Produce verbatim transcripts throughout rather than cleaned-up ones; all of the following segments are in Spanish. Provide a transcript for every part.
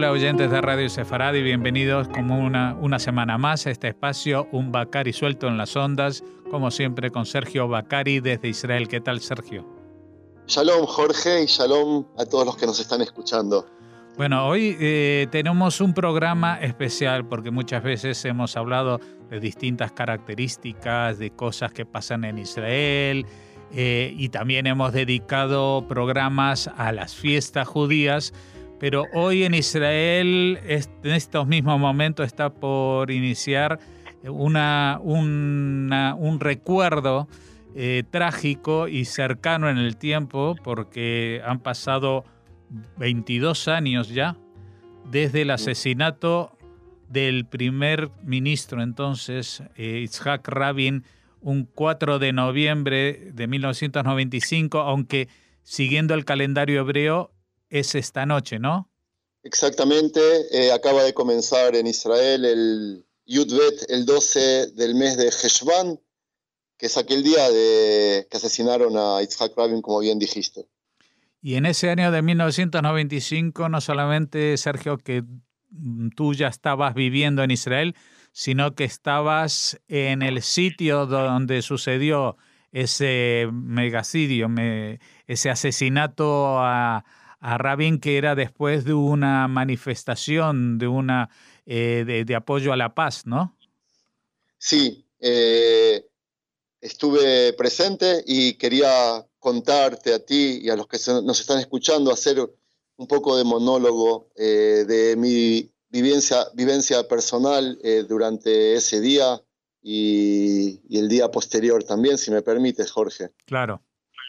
Hola oyentes de Radio Sefarad y bienvenidos como una, una semana más a este espacio, un Bacari suelto en las ondas, como siempre con Sergio Bacari desde Israel. ¿Qué tal, Sergio? Shalom, Jorge, y shalom a todos los que nos están escuchando. Bueno, hoy eh, tenemos un programa especial porque muchas veces hemos hablado de distintas características, de cosas que pasan en Israel, eh, y también hemos dedicado programas a las fiestas judías. Pero hoy en Israel, en estos mismos momentos, está por iniciar una, una, un recuerdo eh, trágico y cercano en el tiempo, porque han pasado veintidós años ya desde el asesinato del primer ministro entonces, eh, Yitzhak Rabin, un cuatro de noviembre de mil novecientos noventa y cinco, aunque siguiendo el calendario hebreo, es esta noche, ¿no? Exactamente, eh, acaba de comenzar en Israel el Yud-Bet, el doce del mes de Heshvan, que es aquel día de, que asesinaron a Yitzhak Rabin, como bien dijiste. Y en ese año de mil novecientos noventa y cinco, no solamente, Sergio, que tú ya estabas viviendo en Israel, sino que estabas en el sitio donde sucedió ese megacidio, me, ese asesinato a... a Rabin, que era después de una manifestación de, una, eh, de, de apoyo a la paz, ¿no? Sí, eh, estuve presente y quería contarte a ti y a los que nos están escuchando, hacer un poco de monólogo eh, de mi vivencia, vivencia personal eh, durante ese día y, y el día posterior también, si me permites, Jorge. Claro.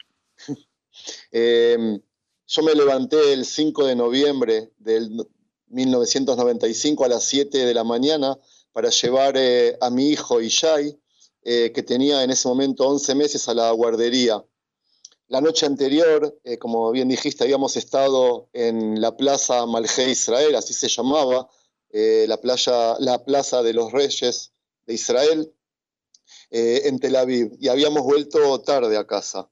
eh, Yo me levanté el cinco de noviembre del mil novecientos noventa y cinco a las siete de la mañana para llevar eh, a mi hijo Ishai, eh, que tenía en ese momento once meses, a la guardería. La noche anterior, eh, como bien dijiste, habíamos estado en la Plaza Malhé Israel, así se llamaba, eh, la, playa, la Plaza de los Reyes de Israel, eh, en Tel Aviv, y habíamos vuelto tarde a casa.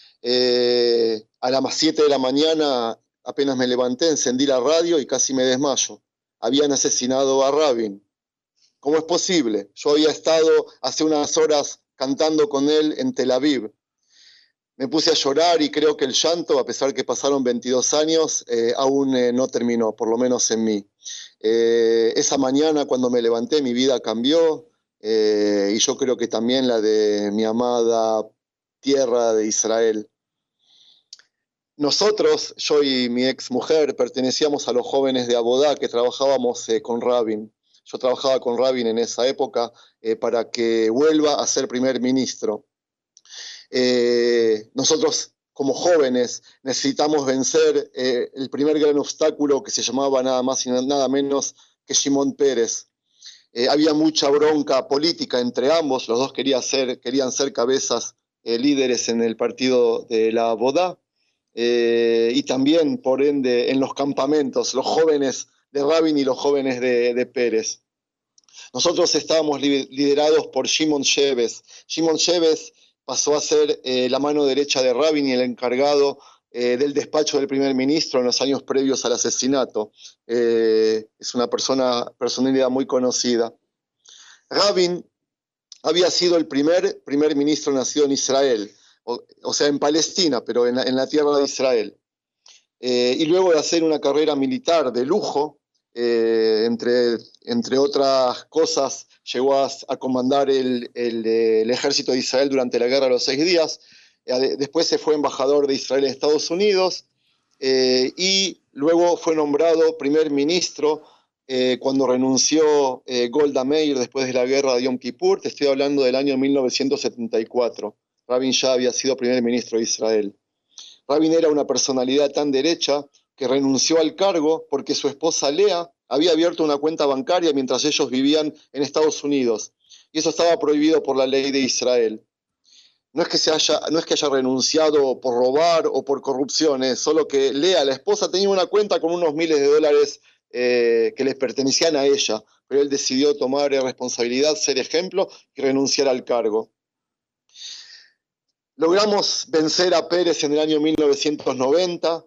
Eh, a las siete de la mañana, apenas me levanté, encendí la radio y casi me desmayo. Habían asesinado a Rabin. ¿Cómo es posible? Yo había estado hace unas horas cantando con él en Tel Aviv. Me puse a llorar y creo que el llanto, a pesar que pasaron veintidós años, eh, aún eh, no terminó, por lo menos en mí. Eh, esa mañana, cuando me levanté, mi vida cambió, eh, y yo creo que también la de mi amada tierra de Israel. Nosotros, yo y mi ex mujer, pertenecíamos a los jóvenes de Abodá que trabajábamos eh, con Rabin. Yo trabajaba con Rabin en esa época eh, para que vuelva a ser primer ministro. Eh, nosotros, como jóvenes, necesitamos vencer eh, el primer gran obstáculo, que se llamaba nada más y nada menos que Shimon Peres. Eh, había mucha bronca política entre ambos, los dos querían ser, querían ser cabezas eh, líderes en el partido de la Abodá. Eh, y también, por ende, en los campamentos, los jóvenes de Rabin y los jóvenes de, de Pérez. Nosotros estábamos liderados por Shimon Sheves. Shimon Sheves pasó a ser eh, la mano derecha de Rabin y el encargado eh, del despacho del primer ministro en los años previos al asesinato. Eh, es una persona, personalidad muy conocida. Rabin había sido el primer primer ministro nacido en Israel, O, o sea, en Palestina, pero en la, en la tierra de Israel. Eh, y luego de hacer una carrera militar de lujo, eh, entre, entre otras cosas, llegó a, a comandar el, el, el ejército de Israel durante la Guerra de los Seis Días. Eh, después se fue embajador de Israel en Estados Unidos, eh, y luego fue nombrado primer ministro eh, cuando renunció eh, Golda Meir después de la guerra de Yom Kippur. Te estoy hablando del año mil novecientos setenta y cuatro. Rabin ya había sido primer ministro de Israel. Rabin era una personalidad tan derecha que renunció al cargo porque su esposa Lea había abierto una cuenta bancaria mientras ellos vivían en Estados Unidos. Y eso estaba prohibido por la ley de Israel. No es que, se haya, no es que haya renunciado por robar o por corrupción, solo que Lea, la esposa, tenía una cuenta con unos miles de dólares eh, que les pertenecían a ella, pero él decidió tomar responsabilidad, ser ejemplo y renunciar al cargo. Logramos vencer a Pérez en el año mil novecientos noventa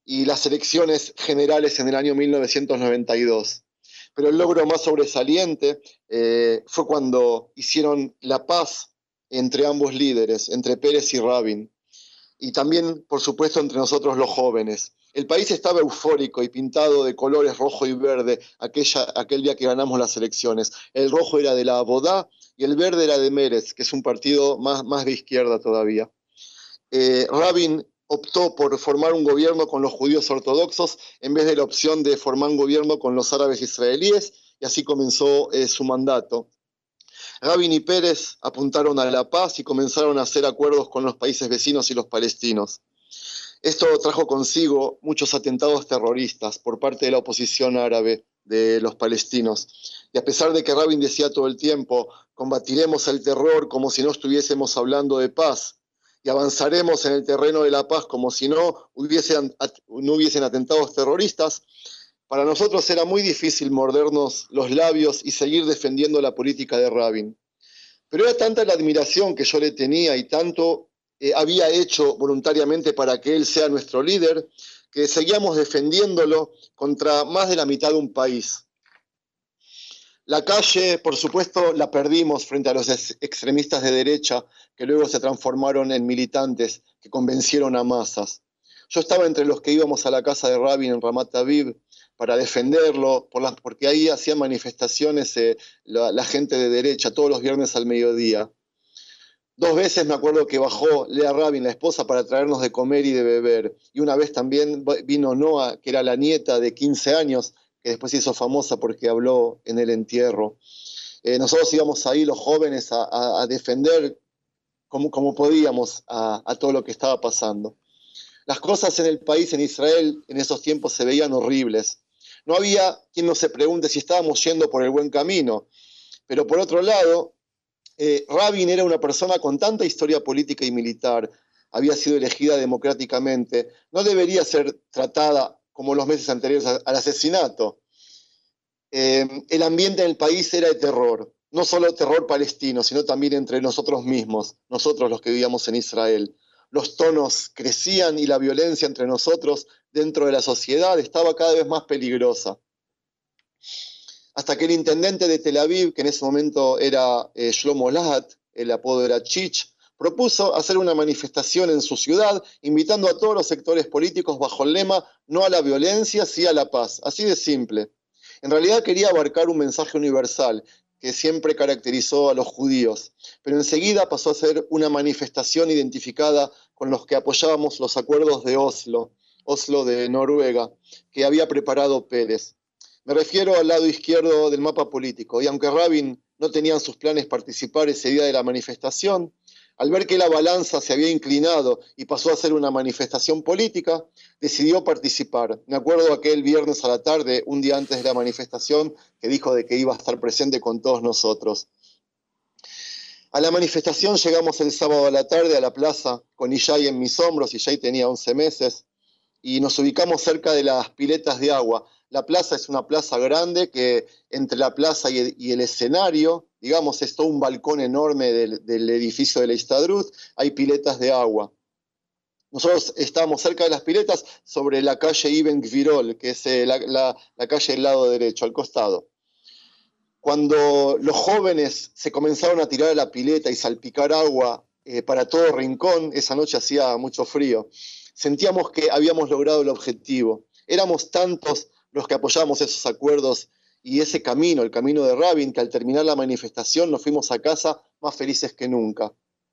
y las elecciones generales en el año mil novecientos noventa y dos. Pero el logro más sobresaliente eh, fue cuando hicieron la paz entre ambos líderes, entre Peres y Rabin, y también, por supuesto, entre nosotros los jóvenes. El país estaba eufórico y pintado de colores rojo y verde aquella, aquel día que ganamos las elecciones. El rojo era de la Abodá y el verde era de Meretz, que es un partido más, más de izquierda todavía. Eh, Rabin optó por formar un gobierno con los judíos ortodoxos en vez de la opción de formar un gobierno con los árabes israelíes, y así comenzó eh, su mandato. Rabin y Peres apuntaron a la paz y comenzaron a hacer acuerdos con los países vecinos y los palestinos. Esto trajo consigo muchos atentados terroristas por parte de la oposición árabe de los palestinos. Y a pesar de que Rabin decía todo el tiempo, combatiremos el terror como si no estuviésemos hablando de paz, y avanzaremos en el terreno de la paz como si no hubiesen, no hubiesen atentados terroristas, para nosotros era muy difícil mordernos los labios y seguir defendiendo la política de Rabin. Pero era tanta la admiración que yo le tenía y tanto eh, había hecho voluntariamente para que él sea nuestro líder, que seguíamos defendiéndolo contra más de la mitad de un país. La calle, por supuesto, la perdimos frente a los extremistas de derecha, que luego se transformaron en militantes que convencieron a masas. Yo estaba entre los que íbamos a la casa de Rabin en Ramat Aviv para defenderlo, por las, porque ahí hacían manifestaciones eh, la, la gente de derecha todos los viernes al mediodía. Dos veces me acuerdo que bajó Lea Rabin, la esposa, para traernos de comer y de beber. Y una vez también vino Noa, que era la nieta de quince años, que después se hizo famosa porque habló en el entierro. Eh, nosotros íbamos ahí, los jóvenes, a, a, a defender como, como podíamos a, a todo lo que estaba pasando. Las cosas en el país, en Israel, en esos tiempos se veían horribles. No había quien nos se pregunte si estábamos yendo por el buen camino. Pero por otro lado, eh, Rabin era una persona con tanta historia política y militar, había sido elegida democráticamente, no debería ser tratada como los meses anteriores al asesinato. Eh, el ambiente en el país era de terror, no solo terror palestino, sino también entre nosotros mismos, nosotros los que vivíamos en Israel. Los tonos crecían y la violencia entre nosotros dentro de la sociedad estaba cada vez más peligrosa. Hasta que el intendente de Tel Aviv, que en ese momento era eh, Shlomo Lahat, el apodo era Chich, propuso hacer una manifestación en su ciudad, invitando a todos los sectores políticos bajo el lema "no a la violencia, sí a la paz", así de simple. En realidad quería abarcar un mensaje universal que siempre caracterizó a los judíos, pero enseguida pasó a ser una manifestación identificada con los que apoyábamos los acuerdos de Oslo, Oslo de Noruega, que había preparado Peres. Me refiero al lado izquierdo del mapa político, y aunque Rabin no tenía en sus planes participar ese día de la manifestación, al ver que la balanza se había inclinado y pasó a ser una manifestación política, decidió participar. Me acuerdo aquel viernes a la tarde, un día antes de la manifestación, que dijo de que iba a estar presente con todos nosotros. A la manifestación llegamos el sábado a la tarde a la plaza con Ishai en mis hombros. Ishai tenía once meses y nos ubicamos cerca de las piletas de agua. La plaza es una plaza grande que entre la plaza y el, y el escenario, digamos, es todo un balcón enorme del, del edificio de la Histadrut, hay piletas de agua. Nosotros estábamos cerca de las piletas sobre la calle Ibn Gvirol, que es eh, la, la, la calle del lado derecho, al costado. Cuando los jóvenes se comenzaron a tirar a la pileta y salpicar agua eh, para todo rincón, esa noche hacía mucho frío, sentíamos que habíamos logrado el objetivo. Éramos tantos los que apoyamos esos acuerdos y ese camino, el camino de Rabin, que al terminar la manifestación nos fuimos a casa más felices que nunca.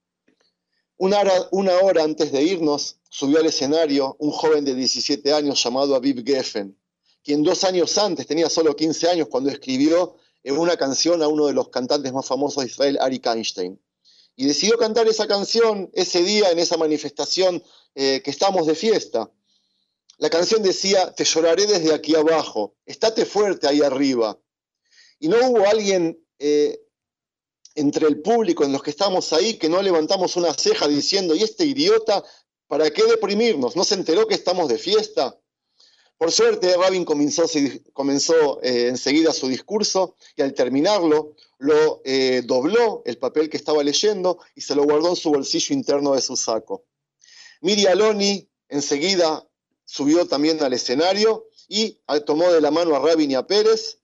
Una hora, una hora antes de irnos, subió al escenario un joven de diecisiete años llamado Aviv Geffen, quien dos años antes, tenía solo quince años, cuando escribió una canción a uno de los cantantes más famosos de Israel, Arik Einstein. Y decidió cantar esa canción ese día en esa manifestación eh, que estábamos de fiesta. La canción decía: "Te lloraré desde aquí abajo, estate fuerte ahí arriba". Y no hubo alguien eh, entre el público, en los que estábamos ahí, que no levantamos una ceja diciendo: "¿Y este idiota, para qué deprimirnos? ¿No se enteró que estamos de fiesta?". Por suerte, Rabin comenzó, comenzó eh, enseguida su discurso, y al terminarlo lo eh, dobló, el papel que estaba leyendo, y se lo guardó en su bolsillo interno de su saco. Miri Aloni enseguida subió también al escenario y tomó de la mano a Rabin y a Pérez,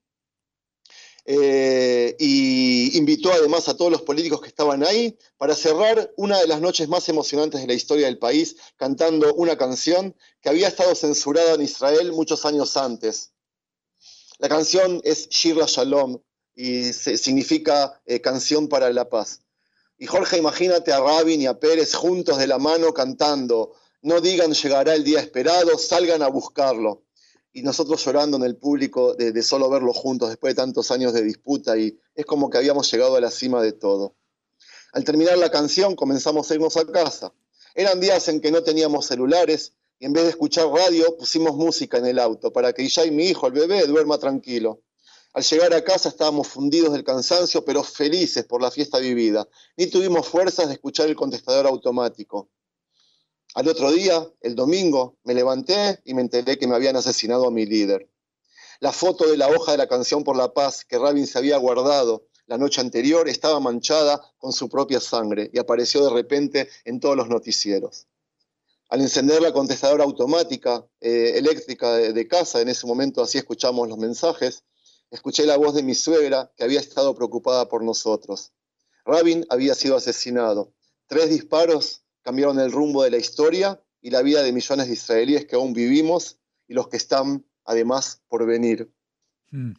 eh, y invitó además a todos los políticos que estaban ahí para cerrar una de las noches más emocionantes de la historia del país, cantando una canción que había estado censurada en Israel muchos años antes. La canción es Shir LaShalom y se, significa eh, canción para la paz. Y Jorge, imagínate a Rabin y a Pérez juntos de la mano cantando: no digan llegará el día esperado, salgan a buscarlo. Y nosotros llorando en el público de, de solo verlo juntos después de tantos años de disputa, y es como que habíamos llegado a la cima de todo. Al terminar la canción comenzamos a irnos a casa. Eran días en que no teníamos celulares y en vez de escuchar radio pusimos música en el auto para que Ishai, mi hijo, el bebé, duerma tranquilo. Al llegar a casa estábamos fundidos del cansancio, pero felices por la fiesta vivida. Ni tuvimos fuerzas de escuchar el contestador automático. Al otro día, el domingo, me levanté y me enteré que me habían asesinado a mi líder. La foto de la hoja de la canción por la paz que Rabin se había guardado la noche anterior estaba manchada con su propia sangre y apareció de repente en todos los noticieros. Al encender la contestadora automática eh, eléctrica de, de casa, en ese momento así escuchamos los mensajes, escuché la voz de mi suegra que había estado preocupada por nosotros. Rabin había sido asesinado. Tres disparos cambiaron el rumbo de la historia y la vida de millones de israelíes que aún vivimos y los que están, además, por venir. Hmm.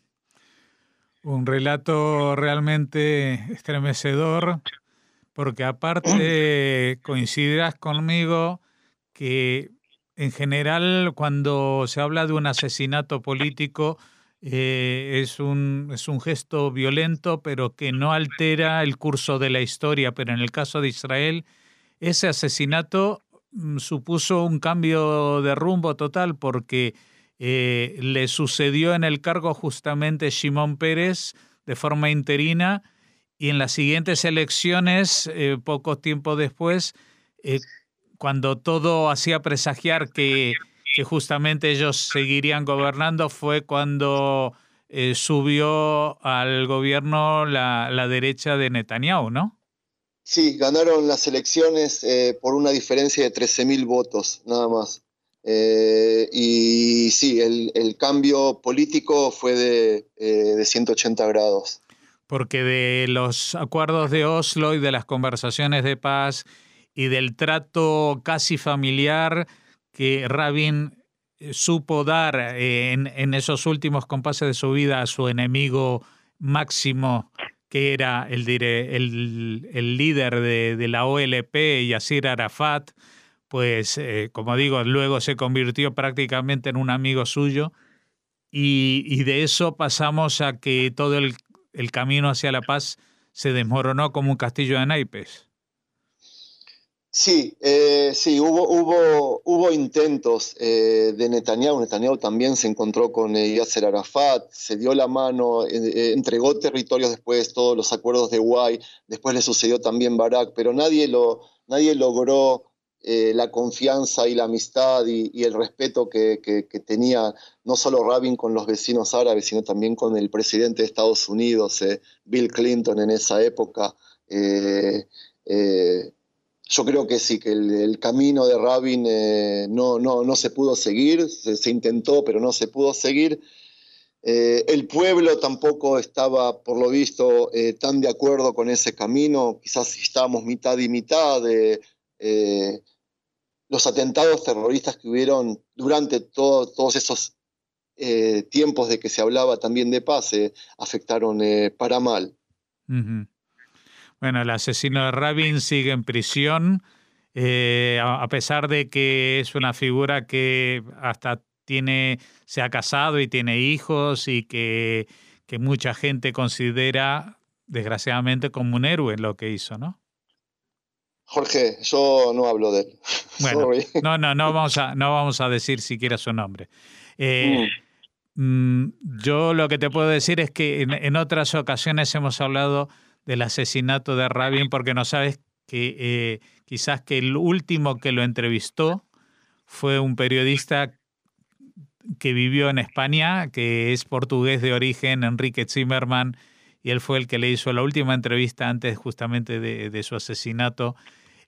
Un relato realmente estremecedor, porque aparte coincidirás conmigo que en general cuando se habla de un asesinato político eh, es un, es un gesto violento, pero que no altera el curso de la historia. Pero en el caso de Israel, ese asesinato mm, supuso un cambio de rumbo total, porque eh, le sucedió en el cargo justamente Shimon Peres de forma interina, y en las siguientes elecciones, eh, poco tiempo después, eh, cuando todo hacía presagiar que, que justamente ellos seguirían gobernando, fue cuando eh, subió al gobierno la, la derecha de Netanyahu, ¿no? Sí, ganaron las elecciones eh, por una diferencia de trece mil votos, nada más. Eh, y sí, el, el cambio político fue de, eh, de ciento ochenta grados. Porque de los acuerdos de Oslo y de las conversaciones de paz y del trato casi familiar que Rabin supo dar en, en esos últimos compases de su vida a su enemigo máximo, que era el, el, el líder de, de la O L P, Yasir Arafat, pues eh, como digo, luego se convirtió prácticamente en un amigo suyo, y, y de eso pasamos a que todo el, el camino hacia la paz se desmoronó como un castillo de naipes. Sí, eh, sí, hubo, hubo, hubo intentos eh, de Netanyahu. Netanyahu también se encontró con eh, Yasser Arafat, se dio la mano, eh, entregó territorios después, todos los acuerdos de Wai, después le sucedió también Barak, pero nadie, lo, nadie logró eh, la confianza y la amistad y, y el respeto que, que, que tenía no solo Rabin con los vecinos árabes, sino también con el presidente de Estados Unidos, eh, Bill Clinton en esa época. Eh, eh, Yo creo que sí, que el, el camino de Rabin eh, no, no, no se pudo seguir, se, se intentó, pero no se pudo seguir. Eh, el pueblo tampoco estaba, por lo visto, eh, tan de acuerdo con ese camino, quizás estábamos mitad y mitad. De, eh, los atentados terroristas que hubieron durante todo, todos esos eh, tiempos de que se hablaba también de paz eh, afectaron eh, para mal. Uh-huh. Bueno, el asesino de Rabin sigue en prisión, eh, a, a pesar de que es una figura que hasta tiene, se ha casado y tiene hijos, y que, que mucha gente considera, desgraciadamente, como un héroe en lo que hizo, ¿no? Jorge, yo no hablo de él. Bueno, no, no, no vamos a, no vamos a decir siquiera su nombre. Eh, mm. mm, yo lo que te puedo decir es que en, en otras ocasiones hemos hablado del asesinato de Rabin, porque no sabes que eh, quizás que el último que lo entrevistó fue un periodista que vivió en España, que es portugués de origen, Enrique Zimmerman, y él fue el que le hizo la última entrevista antes justamente de, de su asesinato.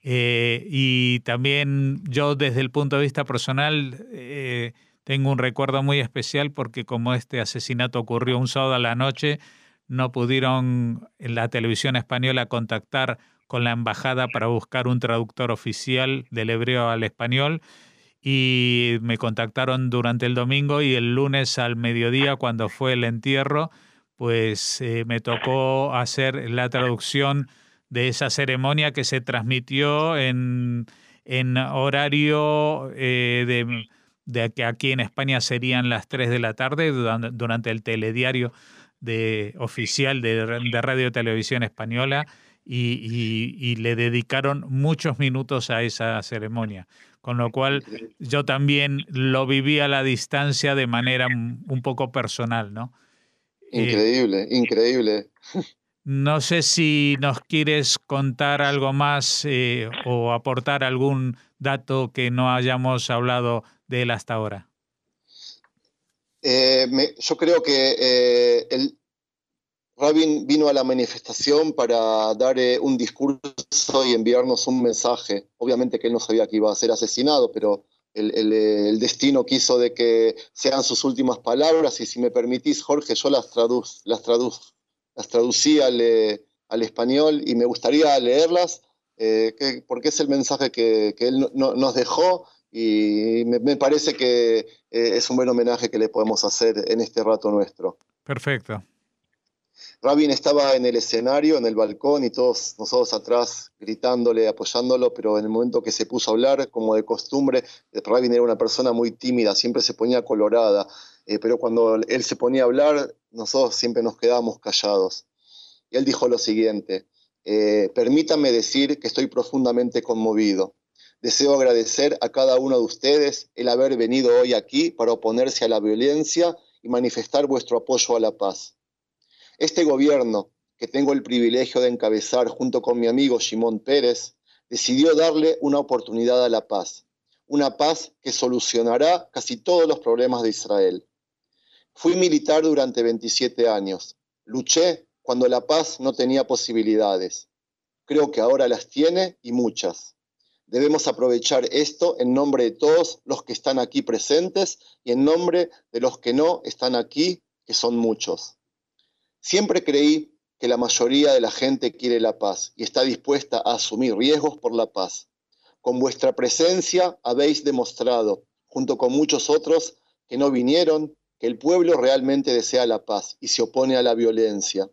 Eh, y también yo desde el punto de vista personal eh, tengo un recuerdo muy especial porque como este asesinato ocurrió un sábado a la noche, no pudieron en la televisión española contactar con la embajada para buscar un traductor oficial del hebreo al español y me contactaron durante el domingo y el lunes al mediodía cuando fue el entierro, pues eh, me tocó hacer la traducción de esa ceremonia que se transmitió en, en horario eh, de, de que aquí en España serían las tres de la tarde durante, durante el telediario de, oficial de, de Radio Televisión Española y, y, y le dedicaron muchos minutos a esa ceremonia. Con lo cual yo también lo viví a la distancia de manera un poco personal, ¿no? Increíble, eh, increíble. No sé si nos quieres contar algo más eh, o aportar algún dato que no hayamos hablado de él hasta ahora. Eh, me, yo creo que eh, el, Rabin vino a la manifestación para dar eh, un discurso y enviarnos un mensaje. Obviamente que él no sabía que iba a ser asesinado, pero el, el, el destino quiso de que sean sus últimas palabras y si me permitís, Jorge, yo las, traduz, las, traduz, las traducí al, eh, al español y me gustaría leerlas eh, que, porque es el mensaje que, que él no, no, nos dejó y me, me parece que eh, es un buen homenaje que le podemos hacer en este rato nuestro. Perfecto. Rabin estaba en el escenario, en el balcón, y todos nosotros atrás gritándole, apoyándolo, pero en el momento que se puso a hablar, como de costumbre, Rabin era una persona muy tímida, siempre se ponía colorada, eh, pero cuando él se ponía a hablar, nosotros siempre nos quedábamos callados. Y él dijo lo siguiente, eh, permítanme decir que estoy profundamente conmovido. Deseo agradecer a cada uno de ustedes el haber venido hoy aquí para oponerse a la violencia y manifestar vuestro apoyo a la paz. Este gobierno, que tengo el privilegio de encabezar junto con mi amigo Shimon Peres, decidió darle una oportunidad a la paz, una paz que solucionará casi todos los problemas de Israel. Fui militar durante veintisiete años. Luché cuando la paz no tenía posibilidades. Creo que ahora las tiene y muchas. Debemos aprovechar esto en nombre de todos los que están aquí presentes y en nombre de los que no están aquí, que son muchos. Siempre creí que la mayoría de la gente quiere la paz y está dispuesta a asumir riesgos por la paz. Con vuestra presencia habéis demostrado, junto con muchos otros que no vinieron, que el pueblo realmente desea la paz y se opone a la violencia.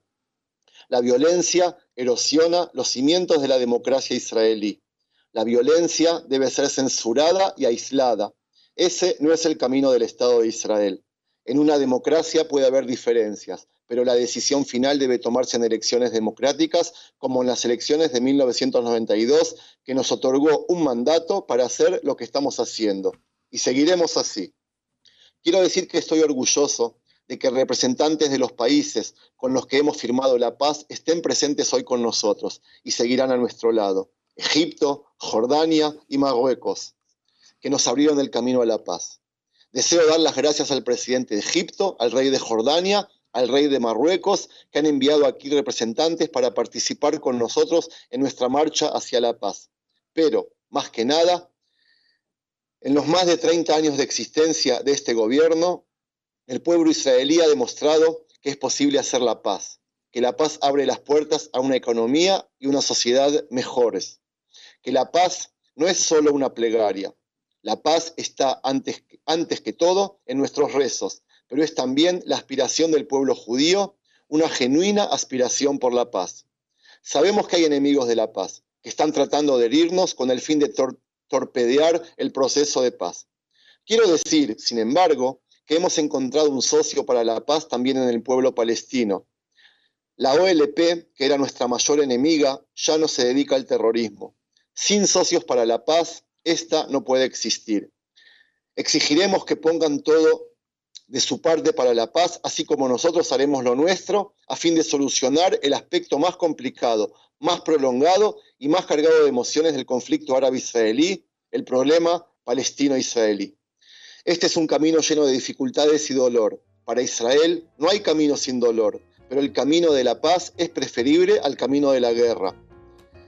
La violencia erosiona los cimientos de la democracia israelí. La violencia debe ser censurada y aislada. Ese no es el camino del Estado de Israel. En una democracia puede haber diferencias, pero la decisión final debe tomarse en elecciones democráticas, como en las elecciones de mil novecientos noventa y dos, que nos otorgó un mandato para hacer lo que estamos haciendo. Y seguiremos así. Quiero decir que estoy orgulloso de que representantes de los países con los que hemos firmado la paz estén presentes hoy con nosotros y seguirán a nuestro lado. Egipto, Jordania y Marruecos, que nos abrieron el camino a la paz. Deseo dar las gracias al presidente de Egipto, al rey de Jordania, al rey de Marruecos, que han enviado aquí representantes para participar con nosotros en nuestra marcha hacia la paz. Pero, más que nada, en los más de treinta años de existencia de este gobierno, el pueblo israelí ha demostrado que es posible hacer la paz, que la paz abre las puertas a una economía y una sociedad mejores, que la paz no es solo una plegaria. La paz está antes, antes que todo en nuestros rezos, pero es también la aspiración del pueblo judío, una genuina aspiración por la paz. Sabemos que hay enemigos de la paz, que están tratando de herirnos con el fin de tor- torpedear el proceso de paz. Quiero decir, sin embargo, que hemos encontrado un socio para la paz también en el pueblo palestino. La O L P, que era nuestra mayor enemiga, ya no se dedica al terrorismo. Sin socios para la paz, esta no puede existir. Exigiremos que pongan todo de su parte para la paz, así como nosotros haremos lo nuestro, a fin de solucionar el aspecto más complicado, más prolongado y más cargado de emociones del conflicto árabe-israelí, el problema palestino-israelí. Este es un camino lleno de dificultades y dolor. Para Israel no hay camino sin dolor, pero el camino de la paz es preferible al camino de la guerra.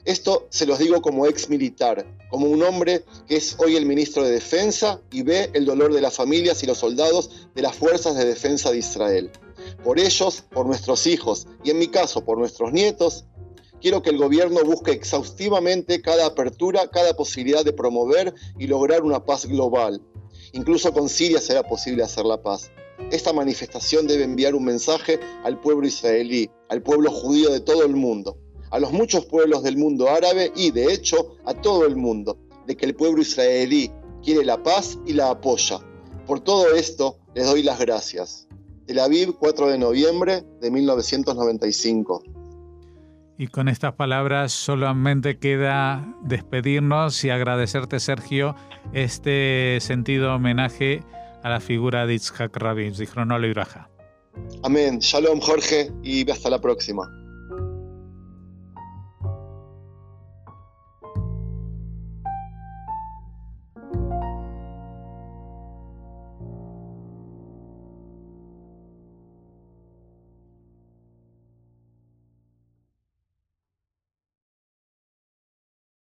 Esto se los digo como ex militar, como un hombre que es hoy el ministro de Defensa y ve el dolor de las familias y los soldados de las fuerzas de defensa de Israel. Por ellos, por nuestros hijos y en mi caso por nuestros nietos, quiero que el gobierno busque exhaustivamente cada apertura, cada posibilidad de promover y lograr una paz global. Incluso con Siria será posible hacer la paz. Esta manifestación debe enviar un mensaje al pueblo israelí, al pueblo judío de todo el mundo, a los muchos pueblos del mundo árabe y, de hecho, a todo el mundo, de que el pueblo israelí quiere la paz y la apoya. Por todo esto, les doy las gracias. Tel Aviv, cuatro de noviembre de mil novecientos noventa y cinco. Y con estas palabras solamente queda despedirnos y agradecerte, Sergio, este sentido homenaje a la figura de Yitzhak Rabin, Zichrono Livraja. Amén. Shalom, Jorge, y hasta la próxima.